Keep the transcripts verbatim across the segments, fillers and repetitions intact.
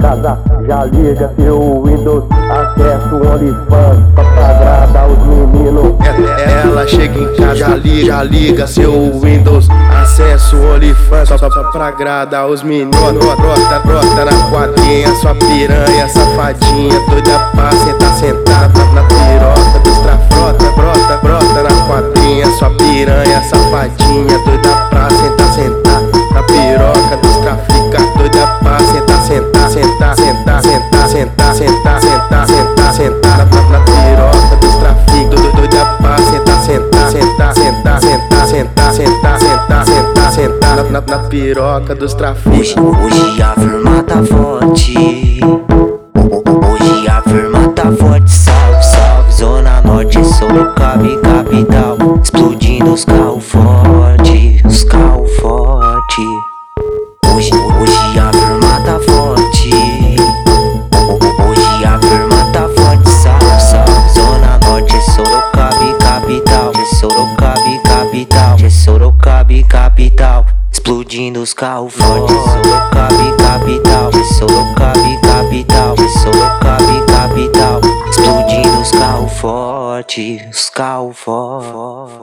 casa, já liga seu Windows, acesso OnlyFans, só pra agradar os meninos. Ela chega em casa, já liga, já liga seu Windows, acesso OnlyFans, só pra agradar os meninos. Brota, brota na quadrinha, sua piranha, safadinha, doida pra sentar, sentar na piroca dos trafrota. Brota, brota na quadrinha, sua piranha, safadinha, doida pra sentar, sentar na piroca dos trafica, doida pra sentar, sentar, sentar, sentar, sentar, sentar, sentar, sentar, sentar, sentar na piroca dos trafica, doida pra sentar, sentar, sentar, sentar, sentar, sentar, sentar, sentar, sentar, sentar na na piroca dos trafica. Hoje, hoje a firma tá forte. Hoje a firma tá forte. Salve, salve, Zona Norte, Sorocaba e capital. Explodindo os carros forte, os carros forte. Hoje, hoje a firma tá forte. Hoje a firma tá forte. Salve, salve, Zona Norte, Sorocaba e capital. Sorocaba e capital, Sorocaba e capital. Explodindo os carros fortes, Sorocaba e capital, Sorocaba e capital, Sorocaba e capital. Explodindo os carros fortes, os carros fortes.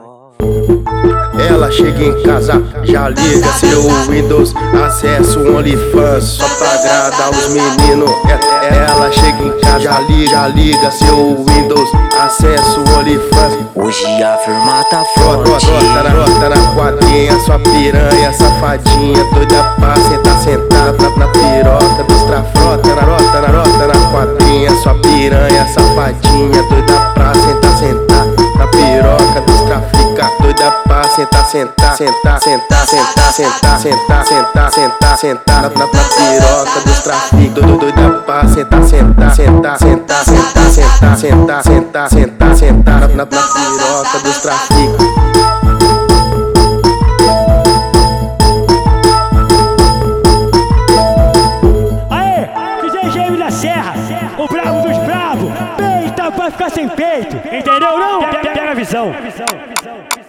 Ela chega em casa, já liga seu Windows, acesso OnlyFans, só pra agradar os meninos. Ela chega em casa, já liga, já liga seu Windows, acesso OnlyFans. Hoje a firma tá Brota, forte. brota, na- brota na quadrinha, sua piranha, safadinha, doida pra sentar, sentar na, na piroca dos trafrota. Na rota, na rota, na quadrinha, sua piranha, safadinha, doida pra sentar, sentar na piroca dos trafica, doida pra sentar, sentar, sentar, sentar, sentar, sentar, sentar, sentar, sentar, sentar na, na, na piroca dos trafica, doida pra sentar, sentar, sentar, sentar, sentar, sentar, sentar, sentar, sentar, sentar na, na, na piroca dos trafica. Aê, D J Jaime da Serra, o brabo dos bravos, peita pra ficar sem peito, entendeu não? Pega a visão.